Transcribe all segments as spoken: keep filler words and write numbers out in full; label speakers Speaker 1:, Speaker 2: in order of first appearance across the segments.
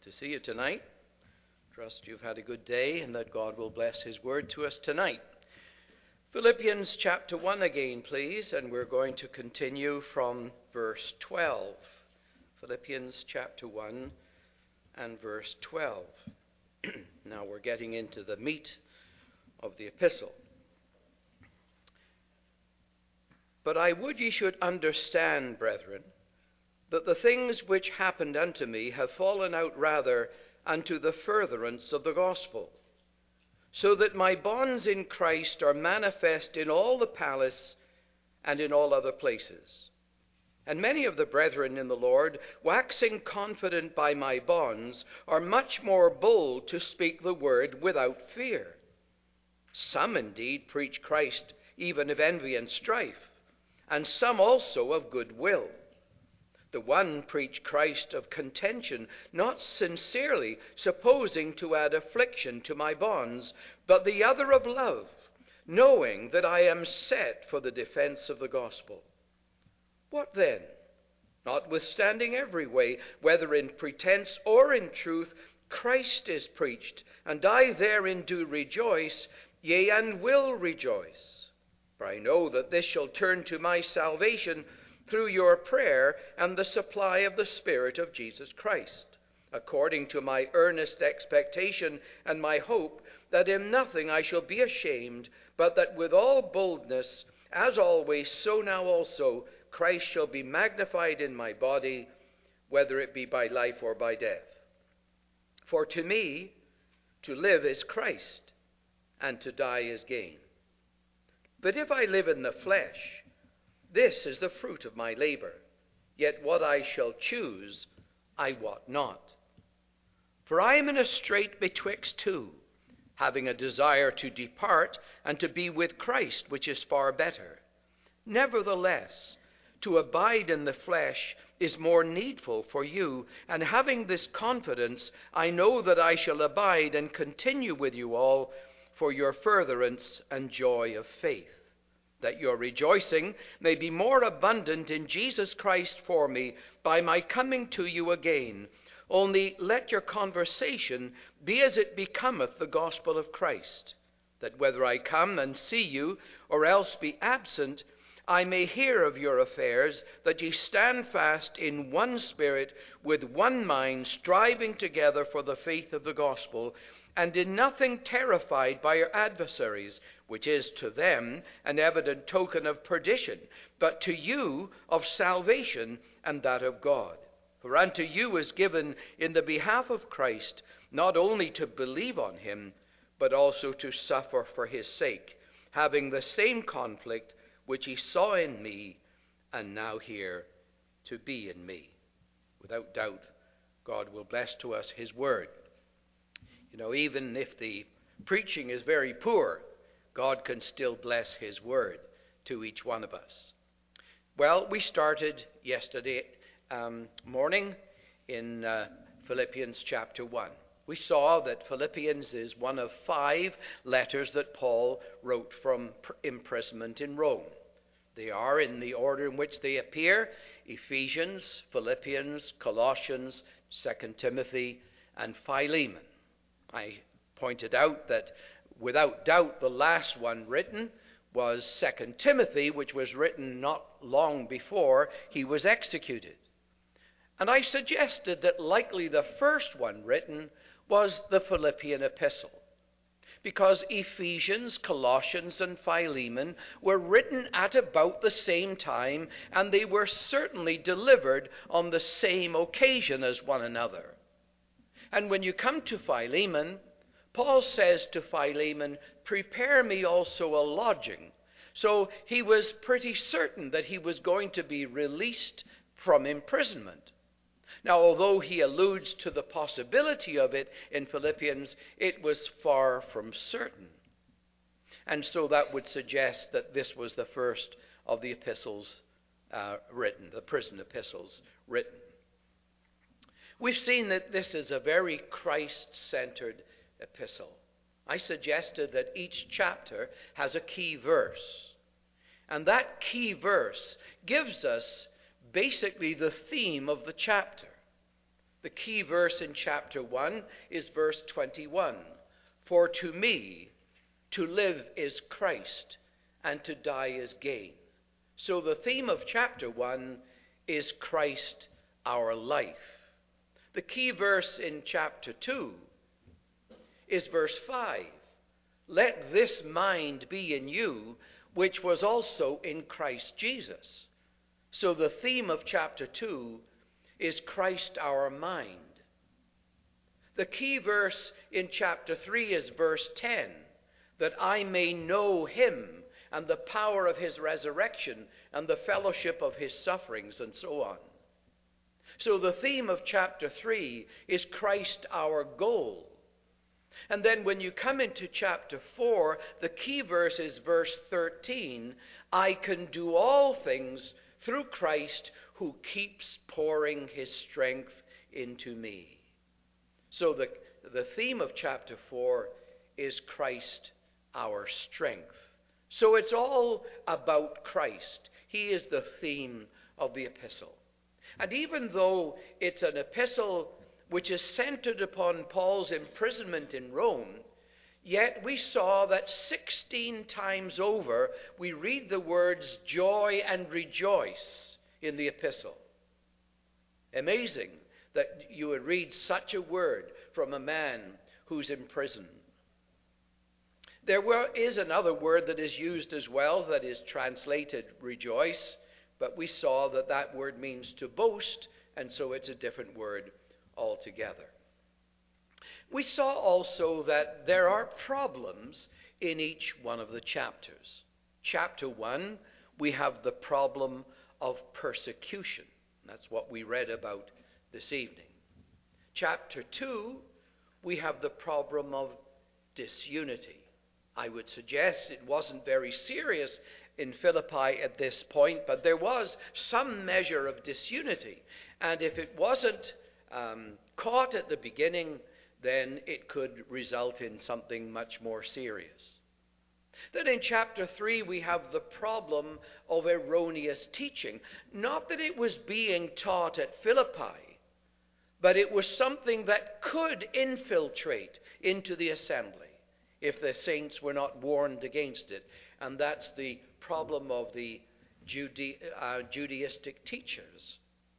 Speaker 1: Good to see you tonight. Trust you've had a good day and that God will bless his word to us tonight. Philippians chapter one again, please, and we're going to continue from verse twelve. Philippians chapter one and verse twelve. Now we're getting into the meat of the epistle. But I would ye should understand, brethren, that the things which happened unto me have fallen out rather unto the furtherance of the gospel, so that my bonds in Christ are manifest in all the palace and in all other places. And many of the brethren in the Lord, waxing confident by my bonds, are much more bold to speak the word without fear. Some indeed preach Christ even of envy and strife, and some also of good will. The one preach Christ of contention, not sincerely, supposing to add affliction to my bonds, but the other of love, knowing that I am set for the defense of the gospel. What then? Notwithstanding every way, whether in pretense or in truth, Christ is preached, and I therein do rejoice, yea, and will rejoice. For I know that this shall turn to my salvation through your prayer and the supply of the Spirit of Jesus Christ, according to my earnest expectation and my hope, that in nothing I shall be ashamed, but that with all boldness, as always, so now also, Christ shall be magnified in my body, whether it be by life or by death. For to me, to live is Christ, and to die is gain. But if I live in the flesh, this is the fruit of my labor, yet what I shall choose, I wot not. For I am in a strait betwixt two, having a desire to depart and to be with Christ, which is far better. Nevertheless, to abide in the flesh is more needful for you, and having this confidence, I know that I shall abide and continue with you all for your furtherance and joy of faith, that your rejoicing may be more abundant in Jesus Christ for me by my coming to you again. Only let your conversation be as it becometh the gospel of Christ, that whether I come and see you or else be absent, I may hear of your affairs, that ye stand fast in one spirit, with one mind, striving together for the faith of the gospel, and in nothing terrified by your adversaries, which is to them an evident token of perdition, but to you of salvation and that of God. For unto you is given in the behalf of Christ not only to believe on him, but also to suffer for his sake, having the same conflict which he saw in me and now hear to be in me. Without doubt, God will bless to us his word. You know, even if the preaching is very poor, God can still bless his word to each one of us. Well, we started yesterday um, morning in uh, Philippians chapter one. We saw that Philippians is one of five letters that Paul wrote from imprisonment in Rome. They are in the order in which they appear: Ephesians, Philippians, Colossians, Second Timothy, and Philemon. I pointed out that without doubt the last one written was Second Timothy, which was written not long before he was executed. And I suggested that likely the first one written was the Philippian epistle, because Ephesians, Colossians, and Philemon were written at about the same time, and they were certainly delivered on the same occasion as one another. And when you come to Philemon, Paul says to Philemon, prepare me also a lodging. So he was pretty certain that he was going to be released from imprisonment. Now, although he alludes to the possibility of it in Philippians, it was far from certain. And so that would suggest that this was the first of the epistles uh, written, the prison epistles written. We've seen that this is a very Christ-centered epistle. I suggested that each chapter has a key verse. And that key verse gives us basically the theme of the chapter. The key verse in chapter one is verse twenty-one. For to me, to live is Christ, and to die is gain. So the theme of chapter one is Christ our life. The key verse in chapter two is verse five. Let this mind be in you, which was also in Christ Jesus. So the theme of chapter two is Christ our mind. The key verse in chapter three is verse ten, that I may know him and the power of his resurrection and the fellowship of his sufferings, and so on. So the theme of chapter three is Christ our goal. And then when you come into chapter four, the key verse is verse thirteen. I can do all things through Christ who keeps pouring his strength into me. So the, the theme of chapter four is Christ our strength. So it's all about Christ. He is the theme of the epistle. And even though it's an epistle which is centered upon Paul's imprisonment in Rome, yet we saw that sixteen times over we read the words joy and rejoice in the epistle. Amazing that you would read such a word from a man who's in prison. There were, is another word that is used as well that is translated rejoice, but we saw that that word means to boast, and so it's a different word altogether. We saw also that there are problems in each one of the chapters. Chapter one, we have the problem of persecution. That's what we read about this evening. Chapter two, we have the problem of disunity. I would suggest it wasn't very serious in Philippi at this point, but there was some measure of disunity. And if it wasn't um, caught at the beginning, then it could result in something much more serious. Then in chapter three, we have the problem of erroneous teaching. Not that it was being taught at Philippi, but it was something that could infiltrate into the assembly if the saints were not warned against it. And that's the problem of the Jude- uh, Judaistic teachers.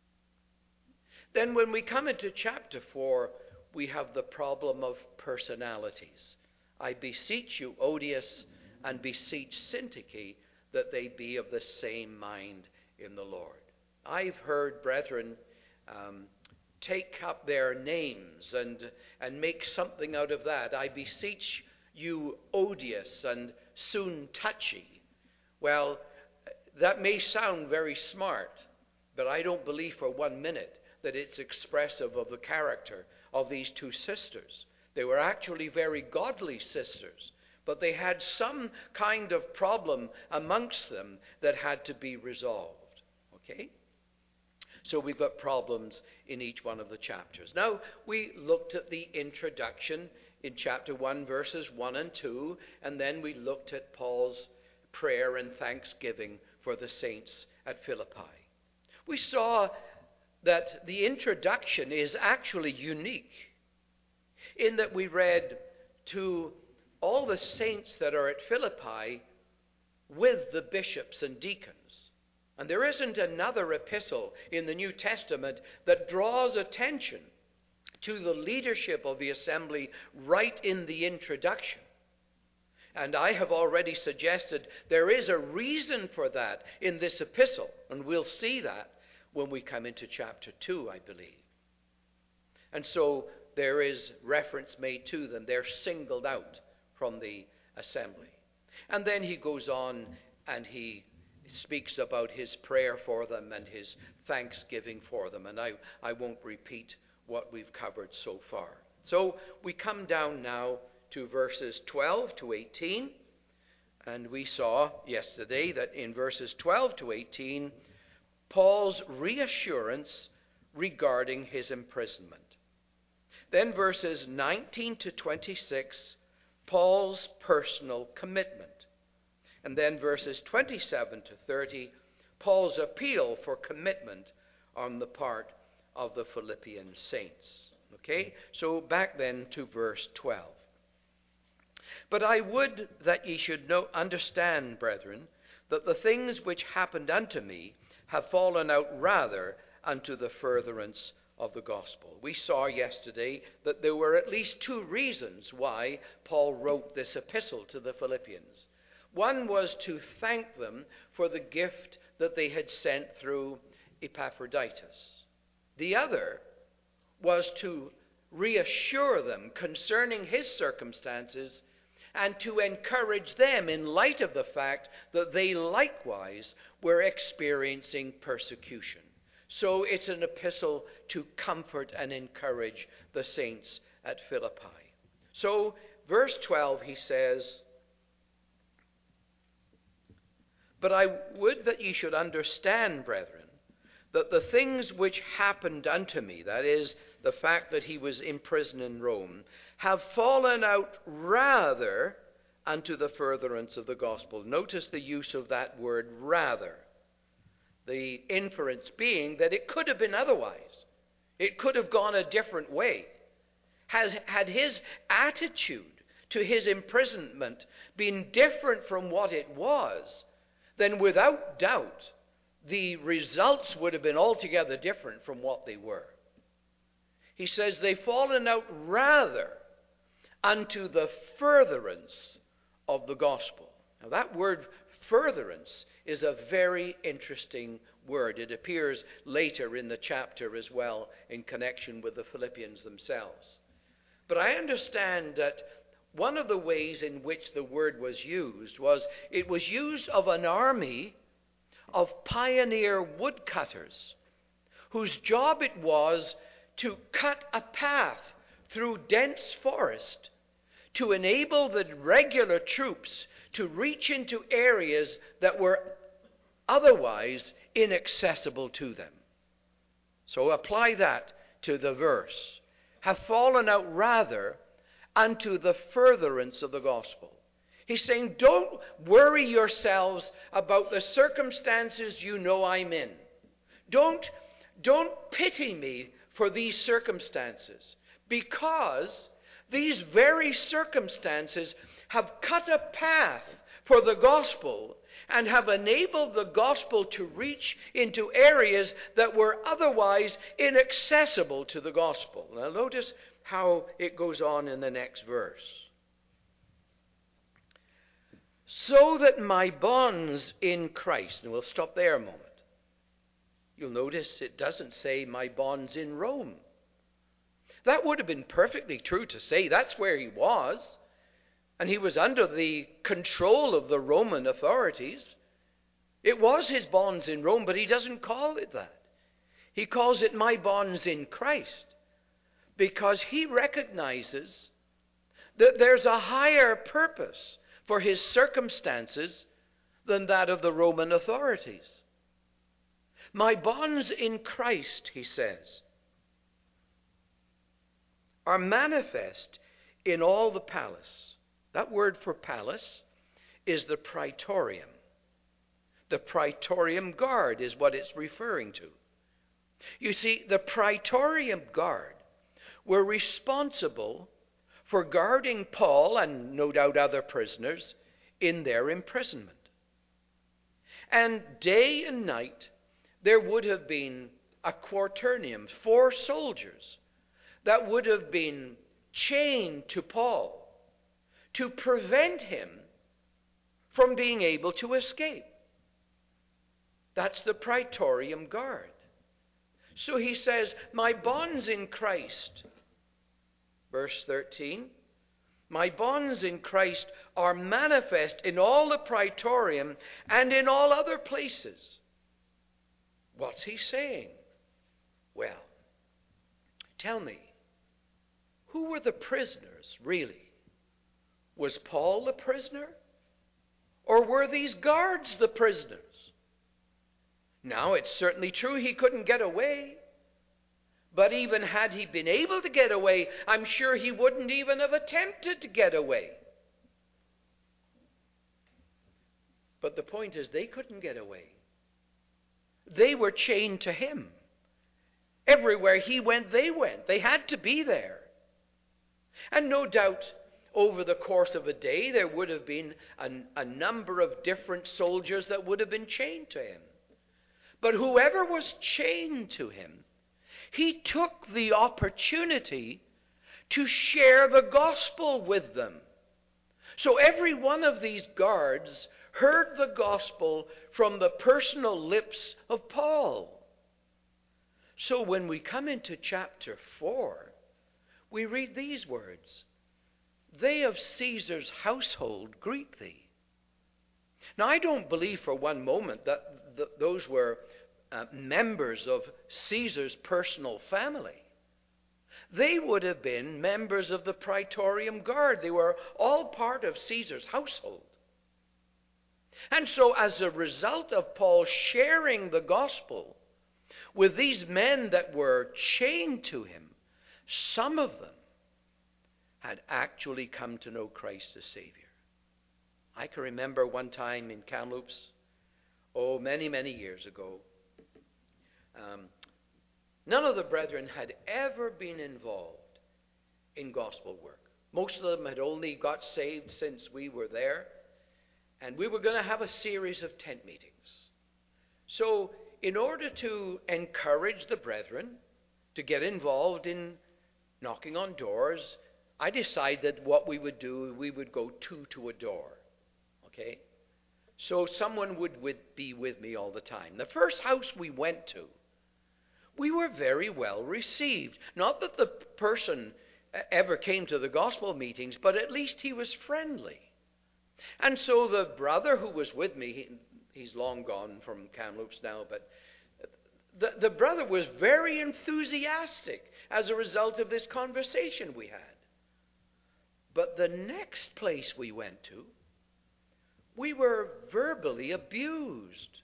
Speaker 1: Then when we come into chapter four, we have the problem of personalities. I beseech you, Odious, and beseech Syntyche, that they be of the same mind in the Lord. I've heard brethren um, take up their names and, and make something out of that. I beseech you, Odious, and Syntyche. Well, that may sound very smart, but I don't believe for one minute that it's expressive of the character of these two sisters. They were actually very godly sisters, but they had some kind of problem amongst them that had to be resolved. Okay? So we've got problems in each one of the chapters. Now, we looked at the introduction in chapter one, verses one and two, and then we looked at Paul's prayer and thanksgiving for the saints at Philippi. We saw that the introduction is actually unique in that we read to all the saints that are at Philippi with the bishops and deacons. And there isn't another epistle in the New Testament that draws attention to the leadership of the assembly right in the introduction. And I have already suggested there is a reason for that in this epistle, and we'll see that when we come into chapter two, I believe. And so there is reference made to them. They're singled out from the assembly. And then he goes on and he speaks about his prayer for them and his thanksgiving for them. And I, I won't repeat what we've covered so far. So we come down now to verses twelve to eighteen. And we saw yesterday that in verses twelve to eighteen, Paul's reassurance regarding his imprisonment. Then verses nineteen to twenty-six, Paul's personal commitment. And then verses twenty-seven to thirty, Paul's appeal for commitment on the part of the Philippian saints. Okay? So back then to verse twelve. But I would that ye should know, understand, brethren, that the things which happened unto me have fallen out rather unto the furtherance of the gospel. We saw yesterday that there were at least two reasons why Paul wrote this epistle to the Philippians. One was to thank them for the gift that they had sent through Epaphroditus. The other was to reassure them concerning his circumstances and to encourage them in light of the fact that they likewise were experiencing persecution. So it's an epistle to comfort and encourage the saints at Philippi. So, verse twelve, he says, But I would that ye should understand, brethren, that the things which happened unto me, that is, the fact that he was imprisoned in Rome, have fallen out rather unto the furtherance of the gospel. Notice the use of that word, rather. The inference being that it could have been otherwise. It could have gone a different way. Has, had his attitude to his imprisonment been different from what it was, then without doubt the results would have been altogether different from what they were. He says, they've fallen out rather unto the furtherance of the gospel. Now that word furtherance is a very interesting word. It appears later in the chapter as well in connection with the Philippians themselves. But I understand that one of the ways in which the word was used was it was used of an army of pioneer woodcutters whose job it was to cut a path through dense forest to enable the regular troops to reach into areas that were otherwise inaccessible to them. So apply that to the verse. Have fallen out rather unto the furtherance of the gospel. He's saying, don't worry yourselves about the circumstances you know I'm in. Don't, don't pity me for these circumstances, because these very circumstances have cut a path for the gospel and have enabled the gospel to reach into areas that were otherwise inaccessible to the gospel. Now notice how it goes on in the next verse. So that my bonds in Christ, and we'll stop there a moment. You'll notice it doesn't say my bonds in Rome. That would have been perfectly true to say that's where he was, and he was under the control of the Roman authorities. It was his bonds in Rome, but he doesn't call it that. He calls it my bonds in Christ, because he recognizes that there's a higher purpose for his circumstances than that of the Roman authorities. My bonds in Christ, he says, are manifest in all the palace. That word for palace is the praetorium. The praetorium guard is what it's referring to. You see, the praetorium guard were responsible for guarding Paul and no doubt other prisoners in their imprisonment. And day and night there would have been a quaternium, four soldiers that would have been chained to Paul to prevent him from being able to escape. That's the praetorium guard. So he says, my bonds in Christ, verse thirteen, my bonds in Christ are manifest in all the praetorium and in all other places. What's he saying? Well, tell me, who were the prisoners, really? Was Paul the prisoner? Or were these guards the prisoners? Now, it's certainly true he couldn't get away. But even had he been able to get away, I'm sure he wouldn't even have attempted to get away. But the point is, they couldn't get away. They were chained to him. Everywhere he went, they went. They had to be there. And no doubt, over the course of a day, there would have been a, a number of different soldiers that would have been chained to him. But whoever was chained to him, he took the opportunity to share the gospel with them. So every one of these guards heard the gospel from the personal lips of Paul. So when we come into chapter four, we read these words: "They of Caesar's household greet thee." Now, I don't believe for one moment that th- those were uh, members of Caesar's personal family. They would have been members of the Praetorium Guard. They were all part of Caesar's household. And so as a result of Paul sharing the gospel with these men that were chained to him, some of them had actually come to know Christ as Savior. I can remember one time in Kamloops, oh, many, many years ago, um, none of the brethren had ever been involved in gospel work. Most of them had only got saved since we were there, and we were going to have a series of tent meetings. So in order to encourage the brethren to get involved in knocking on doors, I decided what we would do, we would go two to a door. Okay? So someone would, would be with me all the time. The first house we went to, we were very well received. Not that the person ever came to the gospel meetings, but at least he was friendly. And so the brother who was with me, he, he's long gone from Kamloops now, but the, the brother was very enthusiastic as a result of this conversation we had. But the next place we went to, we were verbally abused.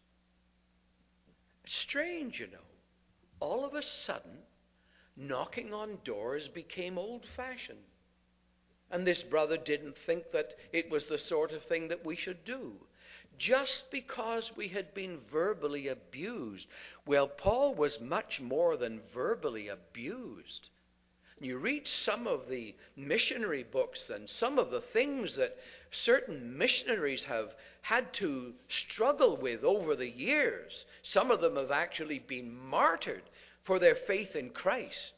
Speaker 1: Strange, you know. All of a sudden, knocking on doors became old-fashioned. And this brother didn't think that it was the sort of thing that we should do. Just because we had been verbally abused. Well, Paul was much more than verbally abused. You read some of the missionary books and some of the things that certain missionaries have had to struggle with over the years. Some of them have actually been martyred for their faith in Christ.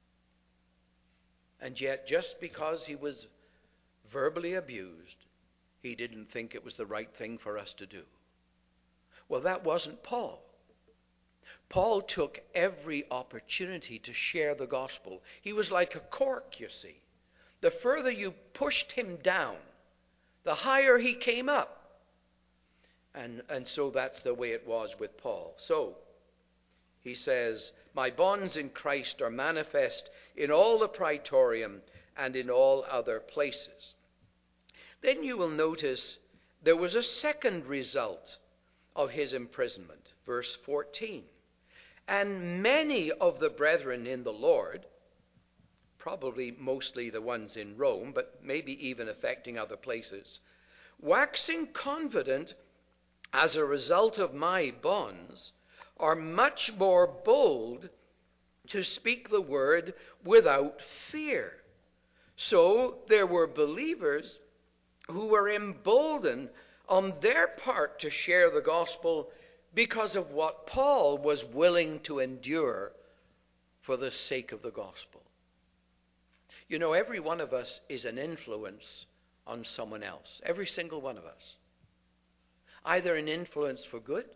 Speaker 1: And yet, just because he was verbally abused, he didn't think it was the right thing for us to do. Well, that wasn't Paul. Paul took every opportunity to share the gospel. He was like a cork, you see. The further you pushed him down, the higher he came up. And, and so that's the way it was with Paul. So, he says, "My bonds in Christ are manifest in all the Praetorium and in all other places." Then you will notice there was a second result of his imprisonment. Verse fourteen. "And many of the brethren in the Lord," probably mostly the ones in Rome, but maybe even affecting other places, "waxing confident as a result of my bonds, are much more bold to speak the word without fear." So there were believers who were emboldened on their part to share the gospel because of what Paul was willing to endure for the sake of the gospel. You know, every one of us is an influence on someone else. Every single one of us. Either an influence for good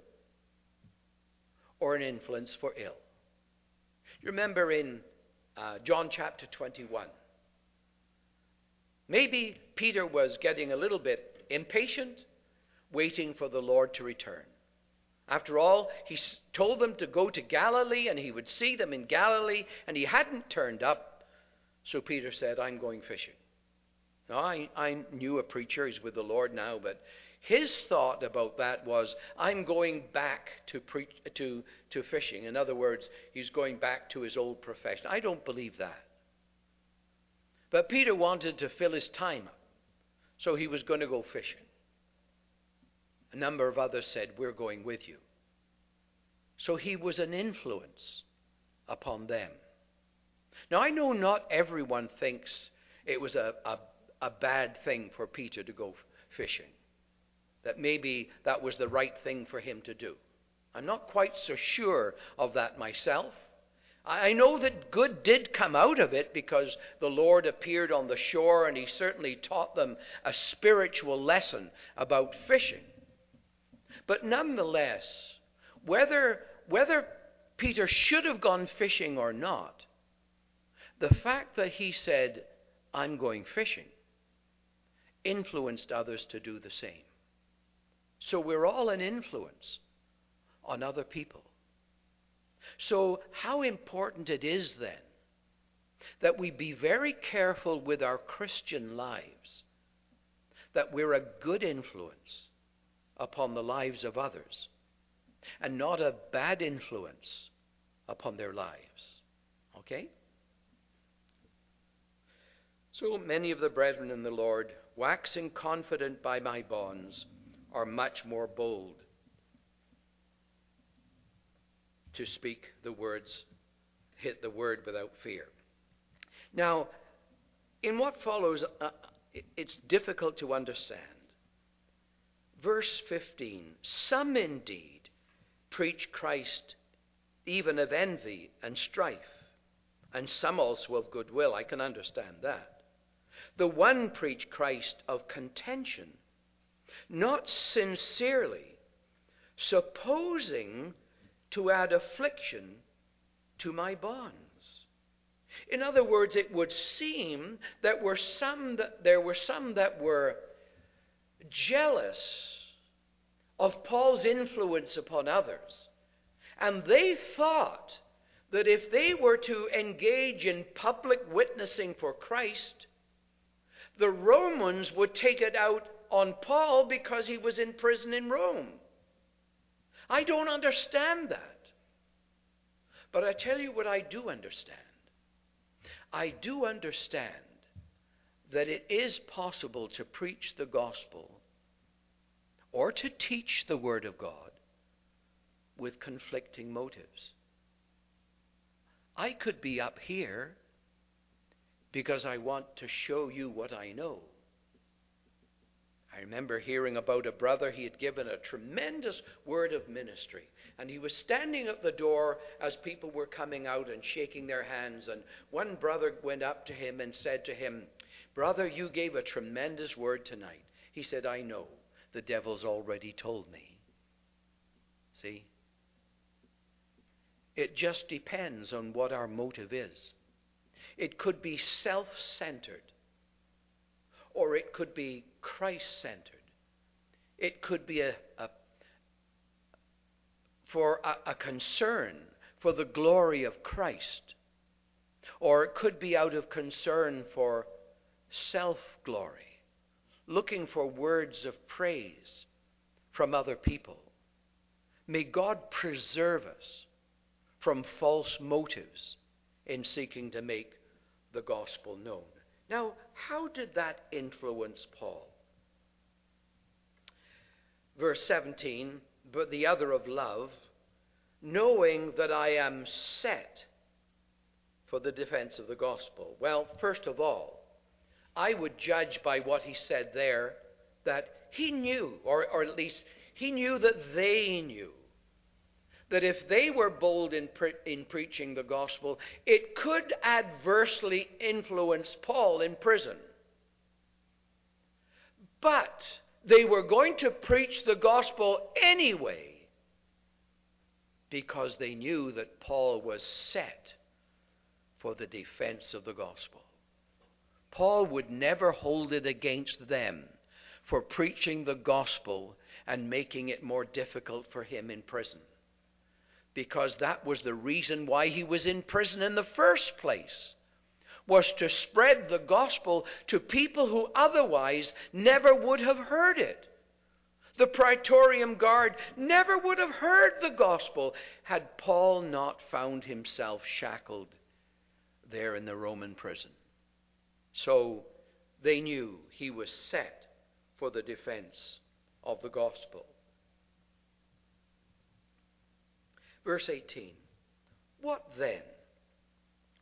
Speaker 1: or an influence for ill. You remember in uh, John chapter twenty-one, maybe Peter was getting a little bit impatient, waiting for the Lord to return. After all, he told them to go to Galilee, and he would see them in Galilee, and he hadn't turned up. So Peter said, "I'm going fishing." Now, I, I knew a preacher, he's with the Lord now, but his thought about that was, I'm going back to, preach, to, to fishing. In other words, he's going back to his old profession. I don't believe that. But Peter wanted to fill his time up, so he was going to go fishing. A number of others said, "We're going with you." So he was an influence upon them. Now, I know not everyone thinks it was a, a, a bad thing for Peter to go fishing, that maybe that was the right thing for him to do. I'm not quite so sure of that myself. I know that good did come out of it because the Lord appeared on the shore and he certainly taught them a spiritual lesson about fishing. But nonetheless, whether, whether Peter should have gone fishing or not, the fact that he said, "I'm going fishing," influenced others to do the same. So we're all an influence on other people. So how important it is then that we be very careful with our Christian lives, that we're a good influence upon the lives of others and not a bad influence upon their lives. Okay? So many of the brethren in the Lord, waxing confident by my bonds, are much more bold to speak the words, hit the word without fear. Now, in what follows, uh, it's difficult to understand. Verse fifteen, some indeed preach Christ even of envy and strife, and some also of goodwill. I can understand that. The one preach Christ of contention, not sincerely, supposing to add affliction to my bonds. In other words, it would seem that were some that there were some that were jealous of Paul's influence upon others, and they thought that if they were to engage in public witnessing for Christ, the Romans would take it out on Paul because he was in prison in Rome. I don't understand that. But I tell you what I do understand. I do understand that it is possible to preach the gospel or to teach the word of God with conflicting motives. I could be up here because I want to show you what I know. I remember hearing about a brother. He had given a tremendous word of ministry, and he was standing at the door as people were coming out and shaking their hands, and one brother went up to him and said to him, "Brother, you gave a tremendous word tonight." He said, "I know. The devil's already told me." See? It just depends on what our motive is. It could be self-centered, or it could be Christ-centered. It could be a, a for a, a concern for the glory of Christ, or it could be out of concern for self-glory, looking for words of praise from other people. May God preserve us from false motives in seeking to make the gospel known. Now, how did that influence Paul? Verse seventeen, but the other of love, knowing that I am set for the defense of the gospel. Well, first of all, I would judge by what he said there that he knew, or, or at least he knew that they knew, that if they were bold in, pre- in preaching the gospel, it could adversely influence Paul in prison. But they were going to preach the gospel anyway because they knew that Paul was set for the defense of the gospel. Paul would never hold it against them for preaching the gospel and making it more difficult for him in prison, because that was the reason why he was in prison in the first place, was to spread the gospel to people who otherwise never would have heard it. The Praetorian Guard never would have heard the gospel had Paul not found himself shackled there in the Roman prison. So they knew he was set for the defense of the gospel. Verse eighteen, what then?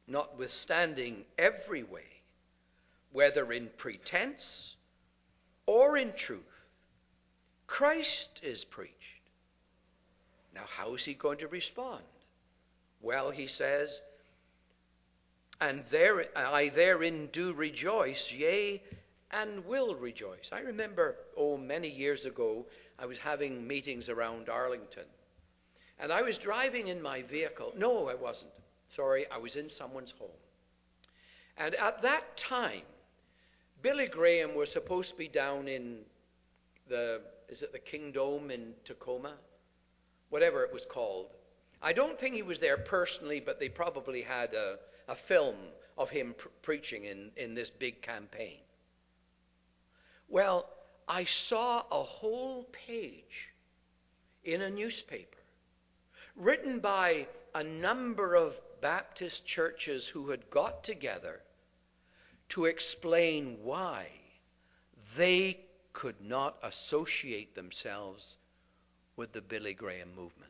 Speaker 1: notwithstanding every way, whether in pretense or in truth, Christ is preached. Now, how is he going to respond? Well, he says, and there I therein do rejoice, yea, and will rejoice. I remember, oh, many years ago, I was having meetings around Arlington. And I was driving in my vehicle. No, I wasn't. Sorry, I was in someone's home. And at that time, Billy Graham was supposed to be down in the, is it the King Dome in Tacoma? Whatever it was called. I don't think he was there personally, but they probably had a, a film of him pr- preaching in, in this big campaign. Well, I saw a whole page in a newspaper written by a number of Baptist churches who had got together to explain why they could not associate themselves with the Billy Graham movement.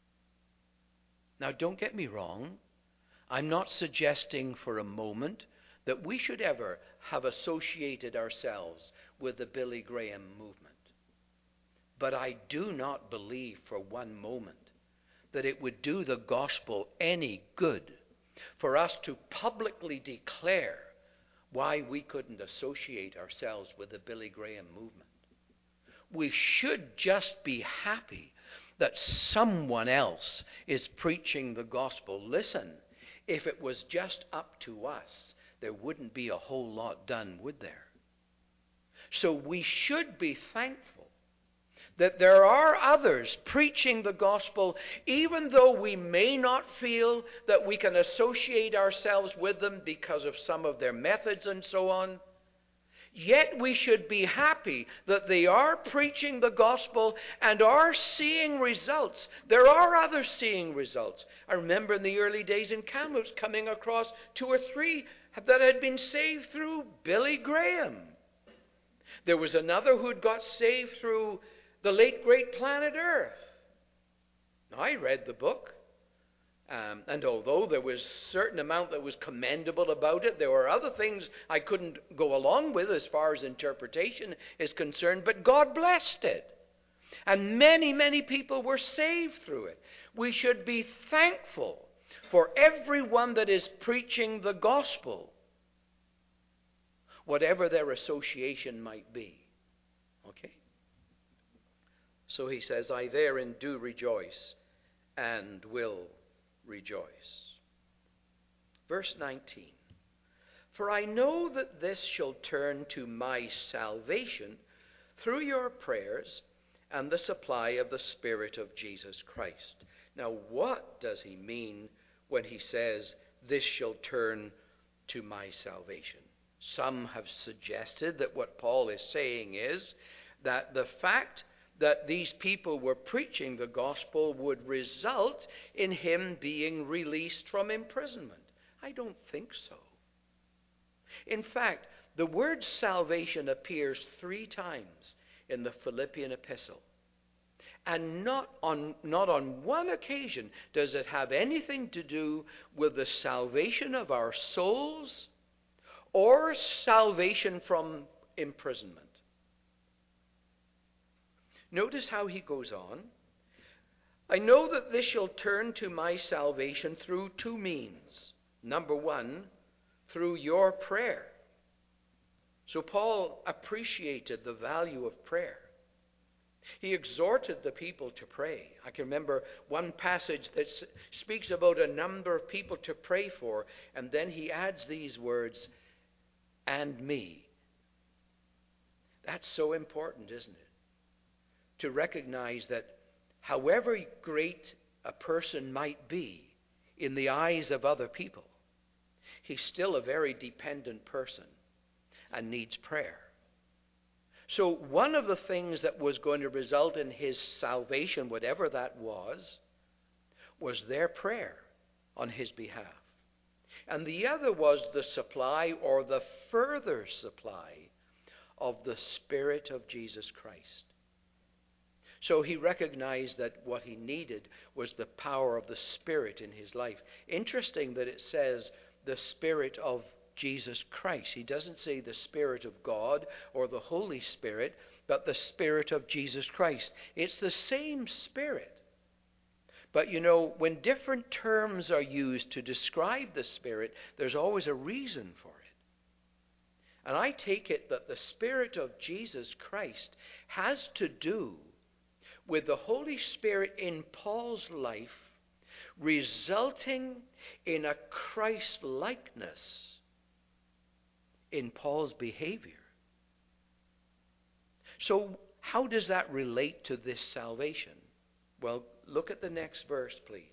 Speaker 1: Now, don't get me wrong. I'm not suggesting for a moment that we should ever have associated ourselves with the Billy Graham movement. But I do not believe for one moment that it would do the gospel any good for us to publicly declare why we couldn't associate ourselves with the Billy Graham movement. We should just be happy that someone else is preaching the gospel. Listen, if it was just up to us, there wouldn't be a whole lot done, would there? So we should be thankful that there are others preaching the gospel, even though we may not feel that we can associate ourselves with them because of some of their methods and so on. Yet we should be happy that they are preaching the gospel and are seeing results. There are others seeing results. I remember in the early days in Kamloops coming across two or three that had been saved through Billy Graham. There was another who had got saved through the late great Planet Earth. I read the book. Um, and although there was a certain amount that was commendable about it, there were other things I couldn't go along with as far as interpretation is concerned, but God blessed it. And many, many people were saved through it. We should be thankful for everyone that is preaching the gospel, whatever their association might be. Okay? So he says, I therein do rejoice and will rejoice. Verse nineteen. For I know that this shall turn to my salvation through your prayers and the supply of the Spirit of Jesus Christ. Now, what does he mean when he says, this shall turn to my salvation? Some have suggested that what Paul is saying is that the fact that these people were preaching the gospel would result in him being released from imprisonment. I don't think so. In fact, the word salvation appears three times in the Philippian epistle. And not on, not on one occasion does it have anything to do with the salvation of our souls or salvation from imprisonment. Notice how he goes on. I know that this shall turn to my salvation through two means. Number one, through your prayer. So Paul appreciated the value of prayer. He exhorted the people to pray. I can remember one passage that speaks about a number of people to pray for, and then he adds these words, and me. That's so important, isn't it? To recognize that however great a person might be in the eyes of other people, he's still a very dependent person and needs prayer. So one of the things that was going to result in his salvation, whatever that was, was their prayer on his behalf. And the other was the supply or the further supply of the Spirit of Jesus Christ. So he recognized that what he needed was the power of the Spirit in his life. Interesting that it says the Spirit of Jesus Christ. He doesn't say the Spirit of God or the Holy Spirit, but the Spirit of Jesus Christ. It's the same Spirit. But you know, when different terms are used to describe the Spirit, there's always a reason for it. And I take it that the Spirit of Jesus Christ has to do with the Holy Spirit in Paul's life resulting in a Christ-likeness in Paul's behavior. So how does that relate to this salvation? Well, look at the next verse, please.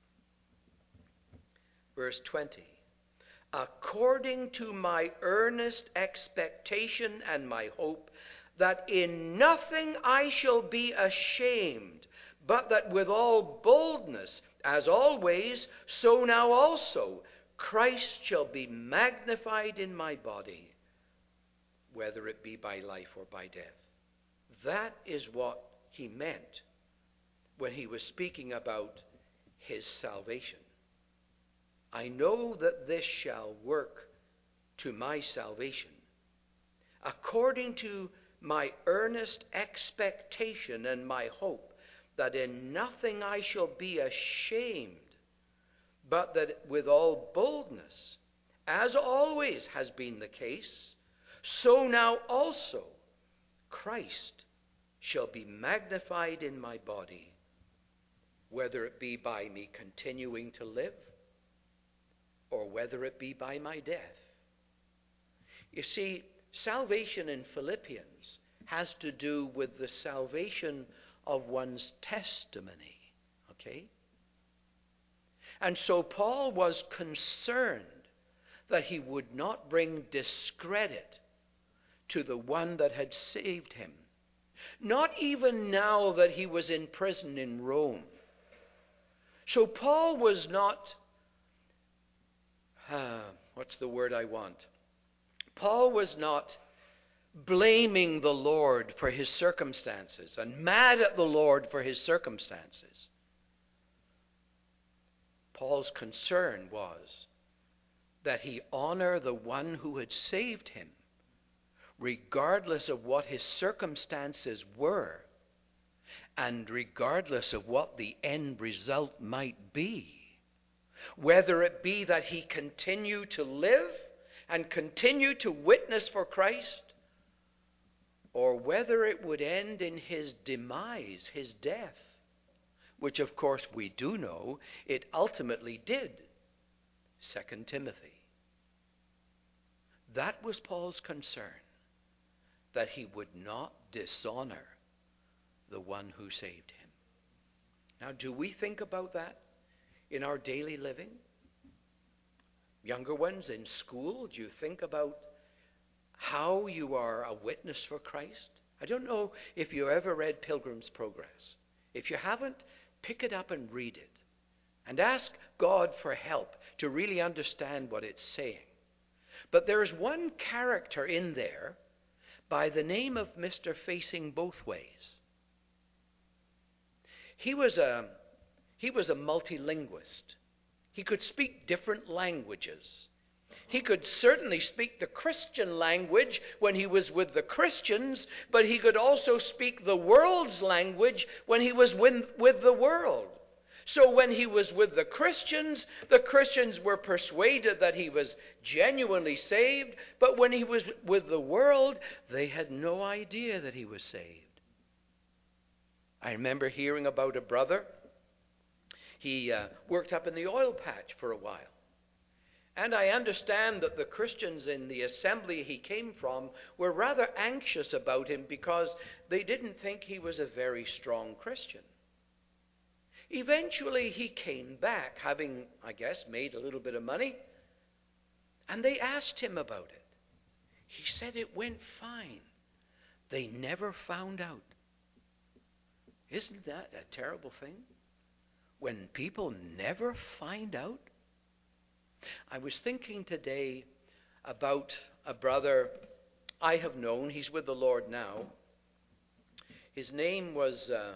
Speaker 1: Verse twenty. According to my earnest expectation and my hope, that in nothing I shall be ashamed, but that with all boldness, as always, so now also, Christ shall be magnified in my body, whether it be by life or by death. That is what he meant when he was speaking about his salvation. I know that this shall work to my salvation, according to my earnest expectation and my hope, that in nothing I shall be ashamed, but that with all boldness, as always has been the case, so now also Christ shall be magnified in my body, whether it be by me continuing to live, or whether it be by my death. You see, salvation in Philippians has to do with the salvation of one's testimony, okay? And so Paul was concerned that he would not bring discredit to the one that had saved him. Not even now that he was in prison in Rome. So Paul was not, uh, what's the word I want? Paul was not blaming the Lord for his circumstances and mad at the Lord for his circumstances. Paul's concern was that he honor the one who had saved him, regardless of what his circumstances were, and regardless of what the end result might be. Whether it be that he continue to live and continue to witness for Christ, or whether it would end in his demise, his death, which of course we do know it ultimately did. Second Timothy. That was Paul's concern, that he would not dishonor the one who saved him. Now, do we think about that in our daily living? Younger ones in school, do you think about how you are a witness for Christ? I don't know if you ever read Pilgrim's Progress. If you haven't, pick it up and read it. And ask God for help to really understand what it's saying. But there is one character in there by the name of Mister Facing Both Ways. He was a, he was a multilingualist. He could speak different languages. He could certainly speak the Christian language when he was with the Christians, but he could also speak the world's language when he was with, with the world. So when he was with the Christians, the Christians were persuaded that he was genuinely saved, but when he was with the world, they had no idea that he was saved. I remember hearing about a brother. He uh, worked up in the oil patch for a while. And I understand that the Christians in the assembly he came from were rather anxious about him because they didn't think he was a very strong Christian. Eventually he came back, having, I guess, made a little bit of money, and they asked him about it. He said it went fine. They never found out. Isn't that a terrible thing? When people never find out? I was thinking today about a brother I have known. He's with the Lord now. His name was uh,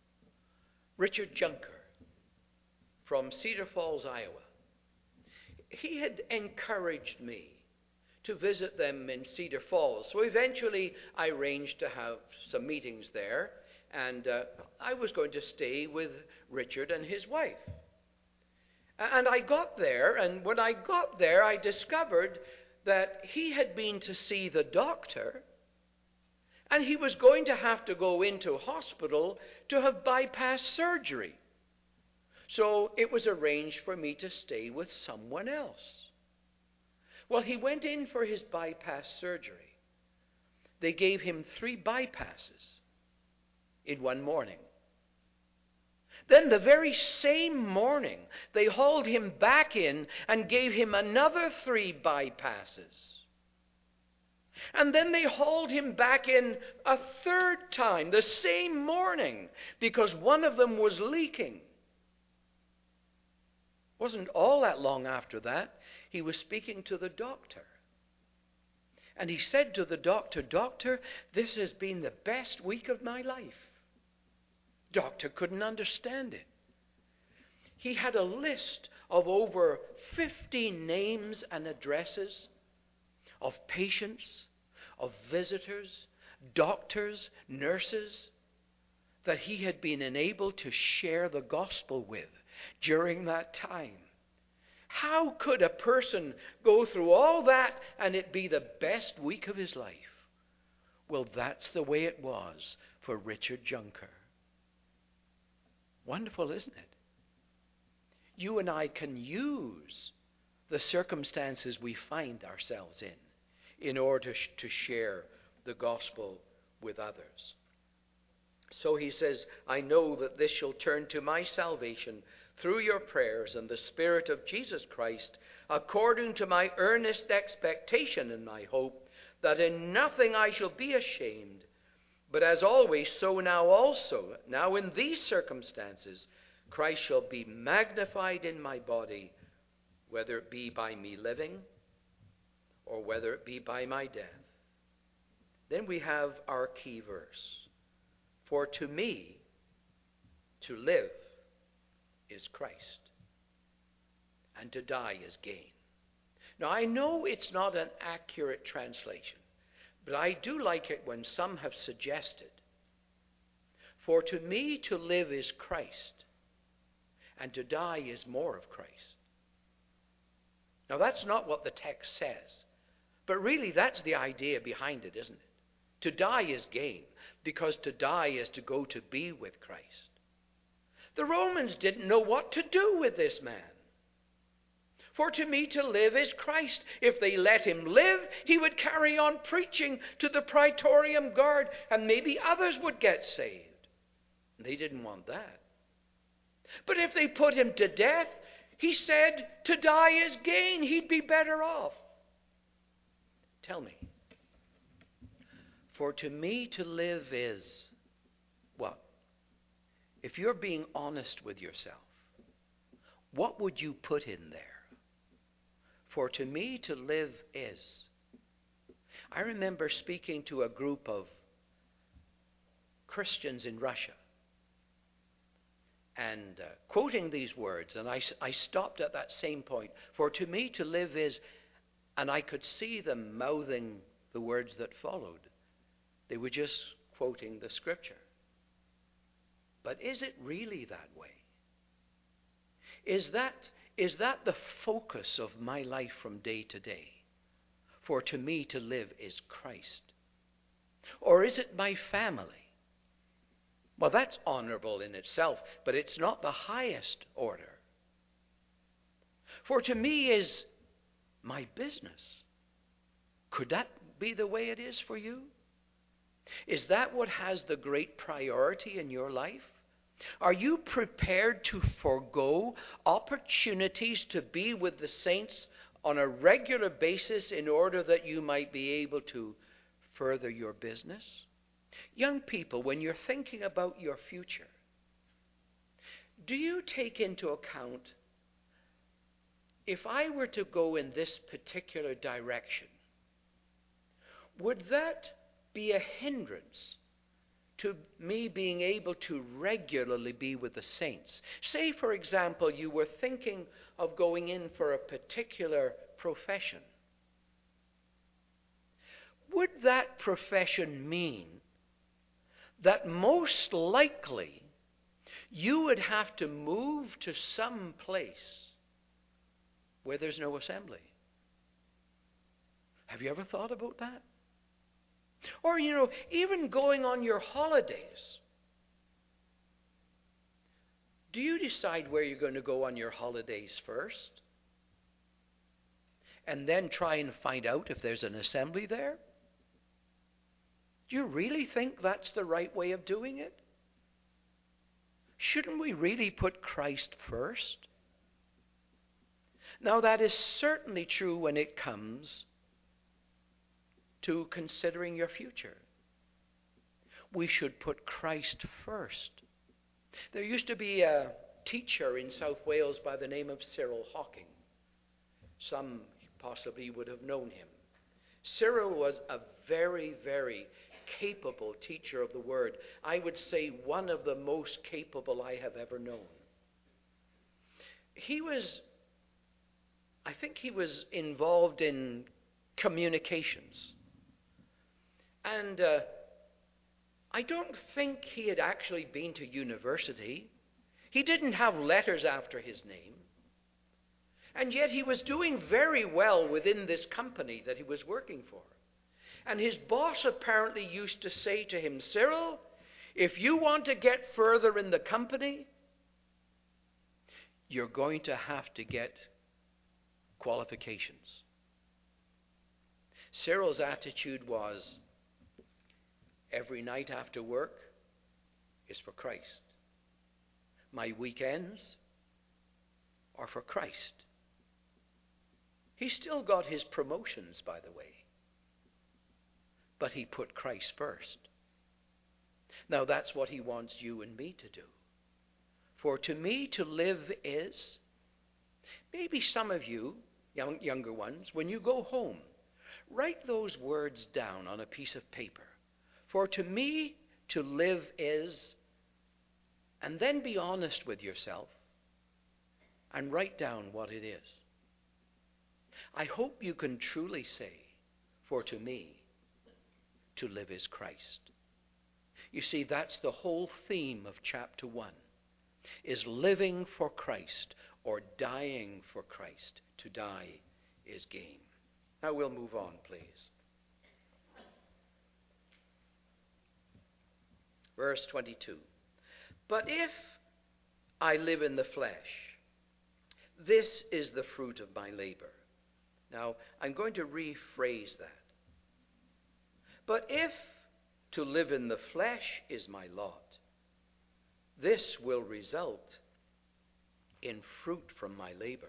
Speaker 1: Richard Junker from Cedar Falls, Iowa. he had encouraged me to visit them in Cedar Falls. So eventually I arranged to have some meetings there, and uh, I was going to stay with Richard and his wife. And I got there, and when I got there, I discovered that he had been to see the doctor, and he was going to have to go into hospital to have bypass surgery. So it was arranged for me to stay with someone else. Well, he went in for his bypass surgery. They gave him three bypasses in one morning. Then the very same morning, they hauled him back in and gave him another three bypasses. And then they hauled him back in a third time, the same morning, because one of them was leaking. Wasn't all that long after that, he was speaking to the doctor. And he said to the doctor, "Doctor, this has been the best week of my life." Doctor couldn't understand it. He had a list of over fifty names and addresses of patients, of visitors, doctors, nurses that he had been enabled to share the gospel with during that time. How could a person go through all that and it be the best week of his life? Well, that's the way it was for Richard Junker. Wonderful, isn't it? You and I can use the circumstances we find ourselves in in order to share the gospel with others. So he says, "I know that this shall turn to my salvation through your prayers and the Spirit of Jesus Christ, according to my earnest expectation and my hope, that in nothing I shall be ashamed, but as always, so now also, now in these circumstances, Christ shall be magnified in my body, whether it be by me living or whether it be by my death." Then we have our key verse. "For to me, to live is Christ, and to die is gain." Now, I know it's not an accurate translation, but I do like it when some have suggested, "For to me to live is Christ, and to die is more of Christ." Now, that's not what the text says, but really that's the idea behind it, isn't it? To die is gain, because to die is to go to be with Christ. The Romans didn't know what to do with this man. "For to me to live is Christ." If they let him live, he would carry on preaching to the Praetorium Guard, and maybe others would get saved. They didn't want that. But if they put him to death, he said to die is gain. He'd be better off. Tell me, for to me to live is what? If you're being honest with yourself, what would you put in there? For to me to live is. I remember speaking to a group of Christians in Russia and uh, quoting these words, and I, I stopped at that same point. For to me to live is, and I could see them mouthing the words that followed. They were just quoting the scripture. But is it really that way? Is that, is that the focus of my life from day to day? For to me to live is Christ. Or is it my family? Well, that's honorable in itself, but it's not the highest order. For to me is my business. Could that be the way it is for you? Is that what has the great priority in your life? Are you prepared to forego opportunities to be with the saints on a regular basis in order that you might be able to further your business? Young people, when you're thinking about your future, do you take into account, if I were to go in this particular direction, would that be a hindrance to me being able to regularly be with the saints. Say, for example, you were thinking of going in for a particular profession. Would that profession mean that most likely you would have to move to some place where there's no assembly? Have you ever thought about that? Or, you know, even going on your holidays. Do you decide where you're going to go on your holidays first? And then try and find out if there's an assembly there? Do you really think that's the right way of doing it? Shouldn't we really put Christ first? Now, that is certainly true when it comes to considering your future. We should put Christ first. There used to be a teacher in South Wales by the name of Cyril Hawking. Some possibly would have known him. Cyril was a very, very capable teacher of the Word. I would say one of the most capable I have ever known. He was, I think he was involved in communications. And uh, I don't think he had actually been to university. He didn't have letters after his name. And yet he was doing very well within this company that he was working for. And his boss apparently used to say to him, Cyril, if you want to get further in the company, you're going to have to get qualifications. Cyril's attitude was, every night after work is for Christ. My weekends are for Christ. He still got his promotions, by the way. But he put Christ first. Now that's what he wants you and me to do. For to me to live is, maybe some of you, young, younger ones, when you go home, write those words down on a piece of paper. For to me to live is, and then be honest with yourself and write down what it is. I hope you can truly say, for to me to live is Christ. You see, that's the whole theme of chapter one, is living for Christ or dying for Christ. To die is gain. Now we'll move on, please. Verse twenty-two. But if I live in the flesh, this is the fruit of my labor. Now, I'm going to rephrase that. But if to live in the flesh is my lot, this will result in fruit from my labor.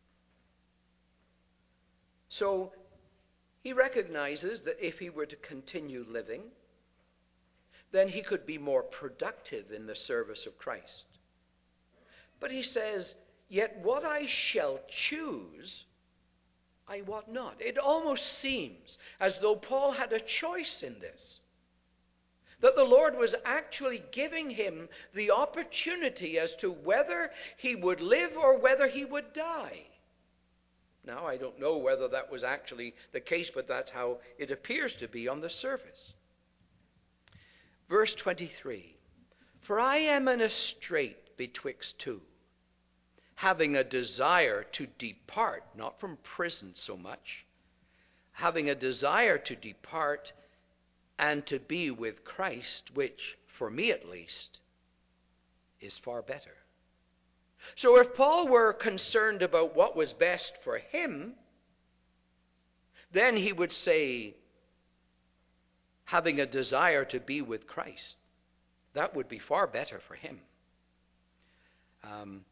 Speaker 1: So, he recognizes that if he were to continue living, then he could be more productive in the service of Christ. But he says, yet what I shall choose, I wot not. It almost seems as though Paul had a choice in this. That the Lord was actually giving him the opportunity as to whether he would live or whether he would die. Now, I don't know whether that was actually the case, but that's how it appears to be on the surface. Verse twenty-three, for I am in a strait betwixt two, having a desire to depart, not from prison so much, having a desire to depart and to be with Christ, which, for me at least, is far better. So if Paul were concerned about what was best for him, then he would say, having a desire to be with Christ. That would be far better for him. Um,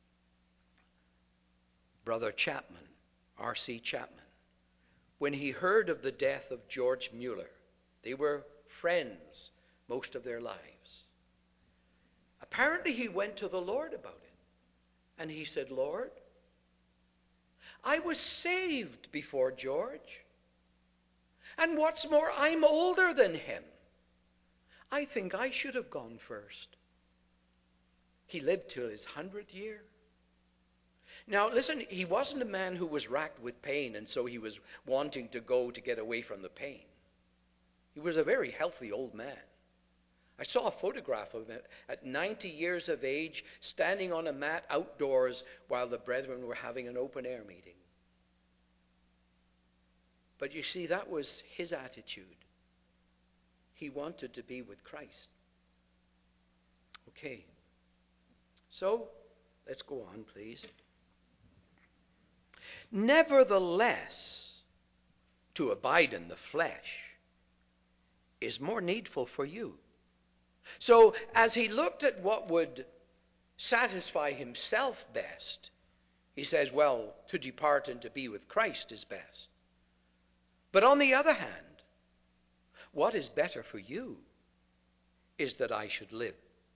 Speaker 1: Brother Chapman, R C Chapman, when he heard of the death of George Mueller, they were friends most of their lives. Apparently he went to the Lord about it. And he said, Lord, I was saved before George. And what's more, I'm older than him. I think I should have gone first. He lived till his hundredth year. Now, listen, he wasn't a man who was racked with pain, and so he was wanting to go to get away from the pain. He was a very healthy old man. I saw a photograph of him at ninety years of age, standing on a mat outdoors while the brethren were having an open-air meeting. But you see, that was his attitude. He wanted to be with Christ. Okay. So, let's go on, please. Nevertheless, to abide in the flesh is more needful for you. So, as he looked at what would satisfy himself best, he says, well, to depart and to be with Christ is best. But on the other hand, what is better for you is that I should live.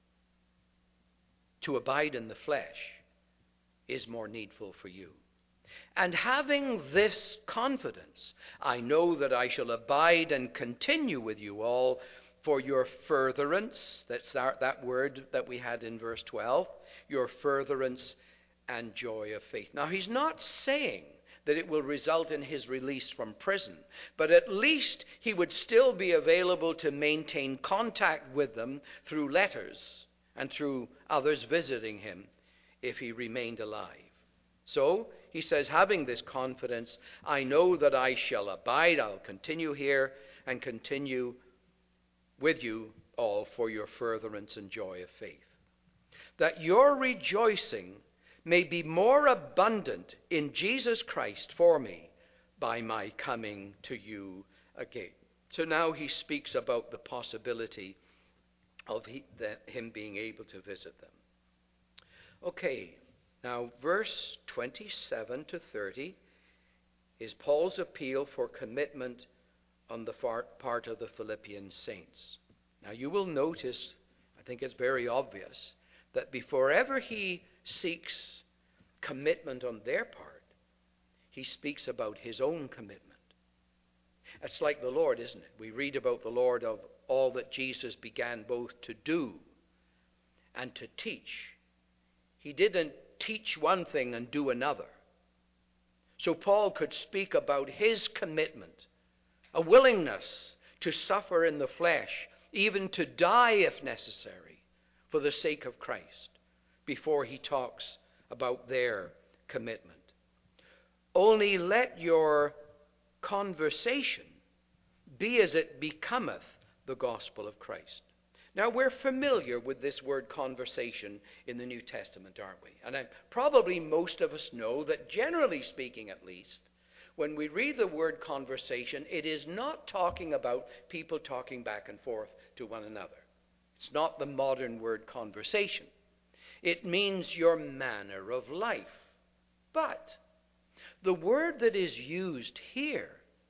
Speaker 1: To abide in the flesh is more needful for you. And having this confidence, I know that I shall abide and continue with you all for your furtherance. That's that word that we had in verse twelve, your furtherance and joy of faith. Now, he's not saying that it will result in his release from prison, but at least he would still be available to maintain contact with them through letters and through others visiting him if he remained alive. So, he says, having this confidence, I know that I shall abide, I'll continue here and continue with you all for your furtherance and joy of faith. That your rejoicing may be more abundant in Jesus Christ for me by my coming to you again. So now he speaks about the possibility of he, that him being able to visit them. Okay, now verse twenty-seven to thirty is Paul's appeal for commitment on the part of the Philippian saints. Now you will notice, I think it's very obvious, that before ever he seeks commitment on their part, he speaks about his own commitment. It's like the Lord, isn't it? We read about the Lord of all that Jesus began both to do and to teach. He didn't teach one thing and do another. So Paul could speak about his commitment, a willingness to suffer in the flesh, even to die if necessary, for the sake of Christ, before he talks about their commitment. Only let your conversation be as it becometh the gospel of Christ. Now, we're familiar with this word conversation in the New Testament, aren't we? And I, probably most of us know that, generally speaking at least, when we read the word conversation, it is not talking about people talking back and forth to one another. It's not the modern word conversation. It means your manner of life. But the word that is used here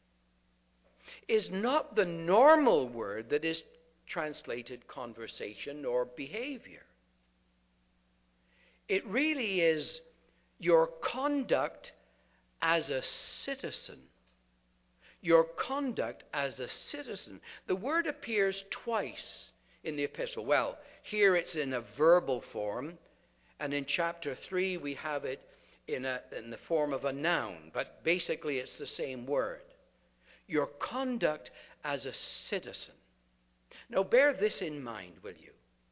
Speaker 1: is not the normal word that is translated conversation or behavior. It really is your conduct as a citizen. Your conduct as a citizen. The word appears twice in the epistle. Well, here it's in a verbal form, and in chapter three we have it in, a, in the form of a noun, but basically it's the same word. Your conduct as a citizen. Now bear this in mind, will you?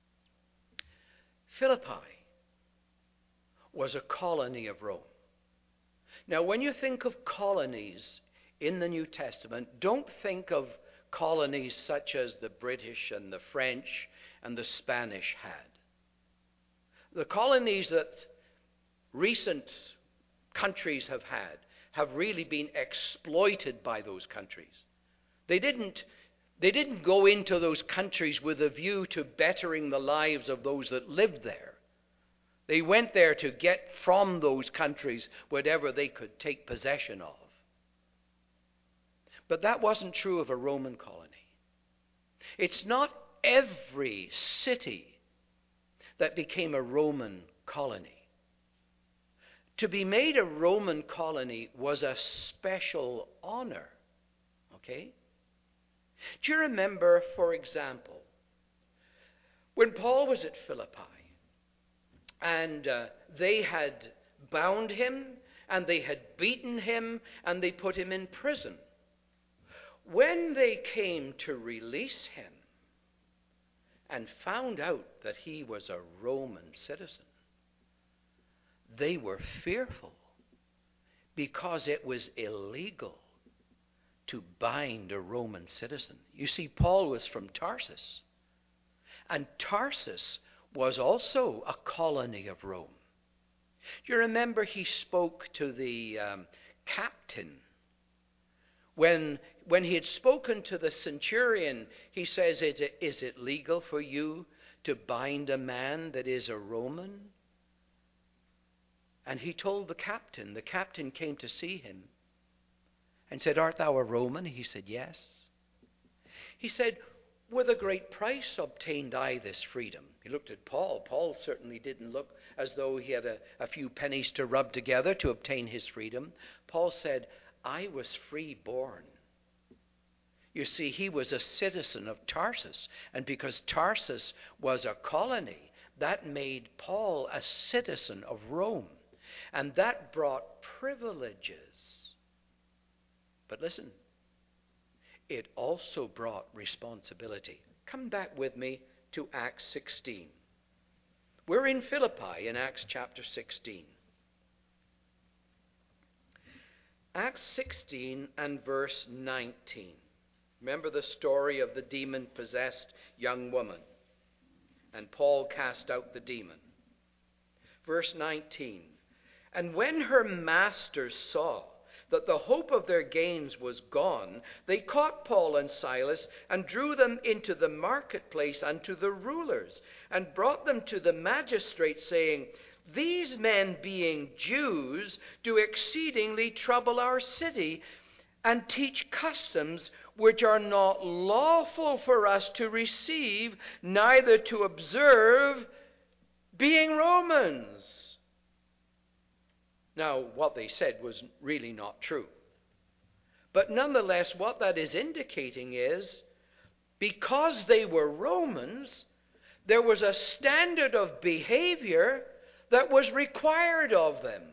Speaker 1: Philippi was a colony of Rome. Now when you think of colonies in the New Testament, don't think of colonies such as the British and the French and the Spanish had. The colonies that recent countries have had have really been exploited by those countries. They didn't, they didn't go into those countries with a view to bettering the lives of those that lived there. They went there to get from those countries whatever they could take possession of. But that wasn't true of a Roman colony. It's not every city that became a Roman colony. To be made a Roman colony was a special honor. Okay? Do you remember, for example, When Paul was at Philippi, and uh, they had bound him, and they had beaten him, and they put him in prison, when they came to release him and found out that he was a Roman citizen, they were fearful, because it was illegal to bind a Roman citizen. You see, Paul was from Tarsus, and Tarsus was also a colony of Rome. Do you remember he spoke to the um, captain? When, when he had spoken to the centurion, he says, is it, is it legal for you to bind a man that is a Roman? And he told the captain. The captain came to see him and said, art thou a Roman? He said, yes. He said, with a great price obtained I this freedom. He looked at Paul. Paul certainly didn't look as though he had a, a few pennies to rub together to obtain his freedom. Paul said, I was free born. You see, he was a citizen of Tarsus, and because Tarsus was a colony, that made Paul a citizen of Rome, and that brought privileges. But listen, it also brought responsibility. Come back with me to Acts sixteen. We're in Philippi in Acts chapter sixteen. Acts sixteen and verse nineteen. Remember the story of the demon-possessed young woman. And Paul cast out the demon. Verse nineteen. And when her masters saw that the hope of their gains was gone, they caught Paul and Silas and drew them into the marketplace unto the rulers, and brought them to the magistrates, saying, these men, being Jews, do exceedingly trouble our city, and teach customs which are not lawful for us to receive, neither to observe, being Romans. Now, what they said was really not true. But nonetheless, what that is indicating is, because they were Romans, there was a standard of behavior that was required of them.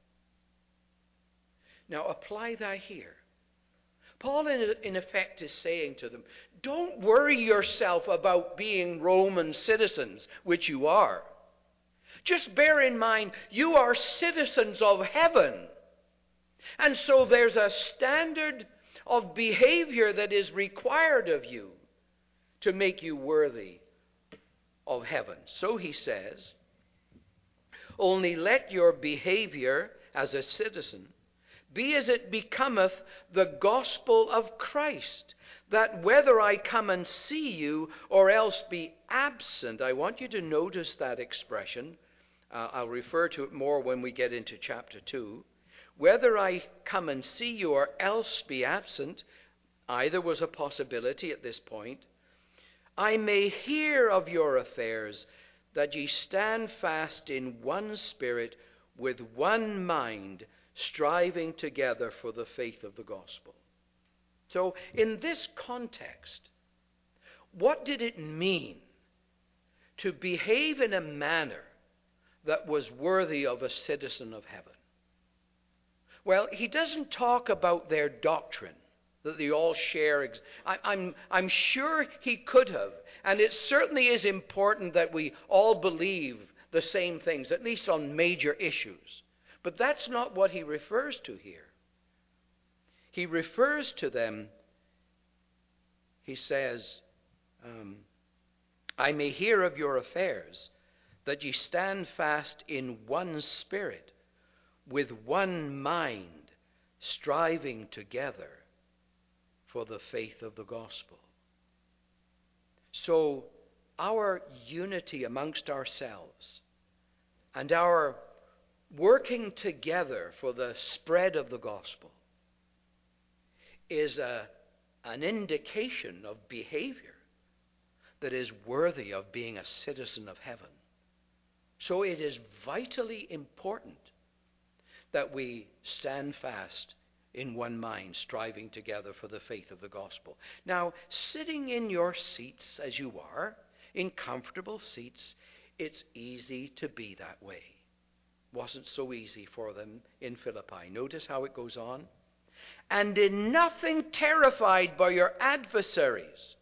Speaker 1: Now, apply that here. Paul, in, in effect, is saying to them, don't worry yourself about being Roman citizens, which you are. Just bear in mind, you are citizens of heaven. And so there's a standard of behavior that is required of you to make you worthy of heaven. So he says, only let your behavior as a citizen be as it becometh the gospel of Christ, that whether I come and see you or else be absent. I want you to notice that expression. Uh, I'll refer to it more when we get into chapter two. Whether I come and see you or else be absent, either was a possibility at this point. I may hear of your affairs, that ye stand fast in one spirit, with one mind, striving together for the faith of the gospel. So, in this context, what did it mean to behave in a manner that was worthy of a citizen of heaven? Well, he doesn't talk about their doctrine, that they all share. Ex- I, I'm, I'm sure he could have. And it certainly is important that we all believe the same things, at least on major issues. But that's not what he refers to here. He refers to them, he says, um, I may hear of your affairs, that ye stand fast in one spirit, with one mind, striving together for the faith of the gospel. So our unity amongst ourselves and our working together for the spread of the gospel is a, an indication of behavior that is worthy of being a citizen of heaven. So it is vitally important that we stand fast in one mind, striving together for the faith of the gospel. Now, sitting in your seats as you are, in comfortable seats. It's easy to be that way. Wasn't so easy for them in Philippi. Notice how it goes on. And in nothing terrified by your adversaries.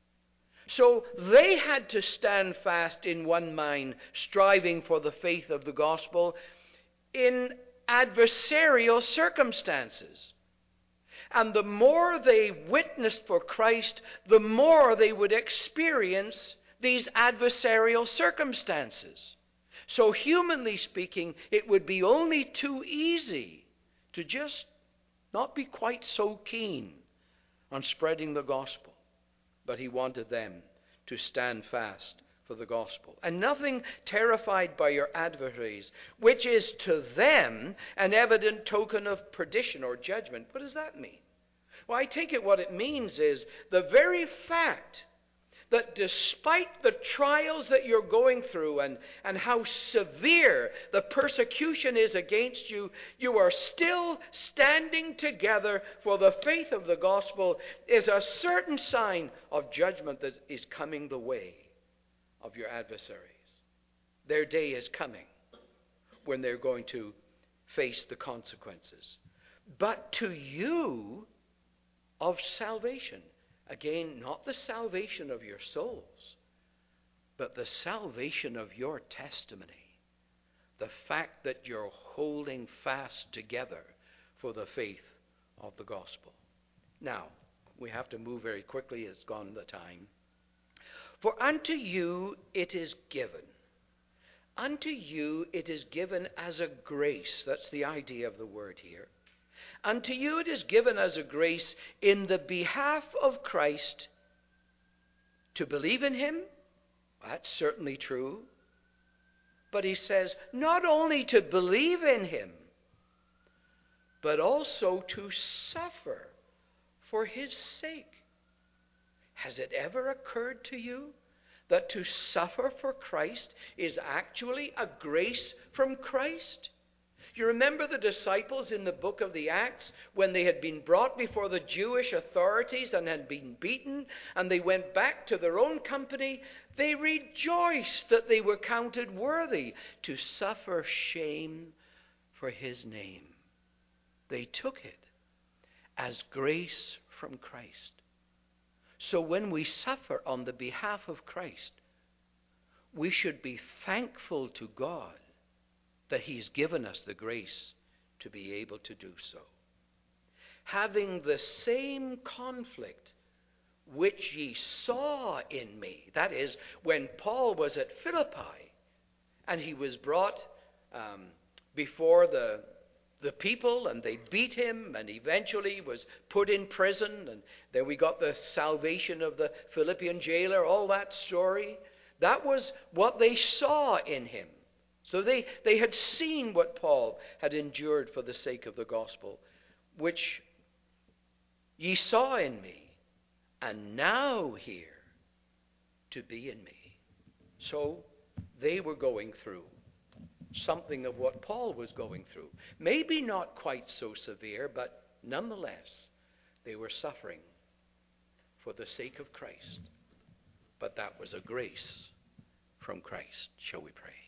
Speaker 1: So they had to stand fast in one mind, striving for the faith of the gospel in adversarial circumstances. And the more they witnessed for Christ, the more they would experience these adversarial circumstances. So humanly speaking, it would be only too easy to just not be quite so keen on spreading the gospel. But he wanted them to stand fast for the gospel. And nothing terrified by your adversaries, which is to them an evident token of perdition or judgment. What does that mean? Well, I take it what it means is the very fact that despite the trials that you're going through and, and how severe the persecution is against you, you are still standing together for the faith of the gospel is a certain sign of judgment that is coming the way of your adversaries. Their day is coming when they're going to face the consequences. But to you of salvation, again, not the salvation of your souls, but the salvation of your testimony. The fact that you're holding fast together for the faith of the gospel. Now, we have to move very quickly. It's gone the time. For unto you it is given. Unto you it is given as a grace. That's the idea of the word here. Unto you it is given as a grace in the behalf of Christ to believe in him. That's certainly true. But he says not only to believe in him, but also to suffer for his sake. Has it ever occurred to you that to suffer for Christ is actually a grace from Christ? You remember the disciples in the book of the Acts when they had been brought before the Jewish authorities and had been beaten, and they went back to their own company. They rejoiced that they were counted worthy to suffer shame for his name. They took it as grace from Christ. So when we suffer on the behalf of Christ, we should be thankful to God that he's given us the grace to be able to do so. Having the same conflict which ye saw in me. That is, when Paul was at Philippi and he was brought um, before the the people, and they beat him, and eventually was put in prison, and then we got the salvation of the Philippian jailer, all that story. That was what they saw in him. So they, they had seen what Paul had endured for the sake of the gospel, which ye saw in me, and now here to be in me. So they were going through something of what Paul was going through. Maybe not quite so severe, but nonetheless, they were suffering for the sake of Christ. But that was a grace from Christ. Shall we pray?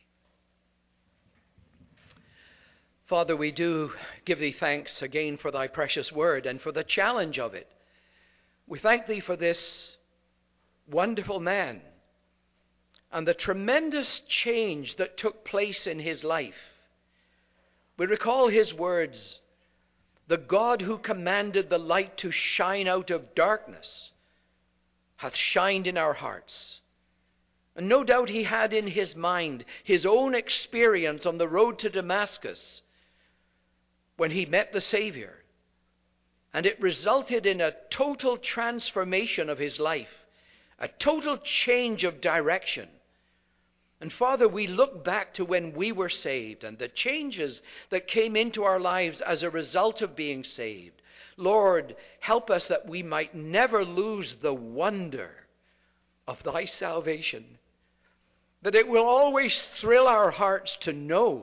Speaker 1: Father, we do give thee thanks again for thy precious word and for the challenge of it. We thank thee for this wonderful man and the tremendous change that took place in his life. We recall his words, "The God who commanded the light to shine out of darkness hath shined in our hearts." And no doubt he had in his mind his own experience on the road to Damascus when he met the Savior. And it resulted in a total transformation of his life, a total change of direction. And Father, we look back to when we were saved and the changes that came into our lives as a result of being saved. Lord, help us that we might never lose the wonder of thy salvation, that it will always thrill our hearts to know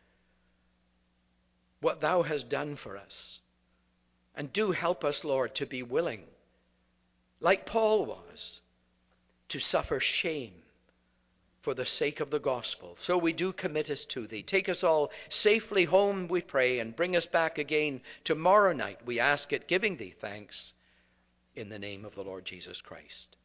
Speaker 1: what thou hast done for us. And do help us, Lord, to be willing, like Paul was, to suffer shame for the sake of the gospel. So we do commit us to thee. Take us all safely home, we pray, and bring us back again tomorrow night. We ask it, giving thee thanks, in the name of the Lord Jesus Christ.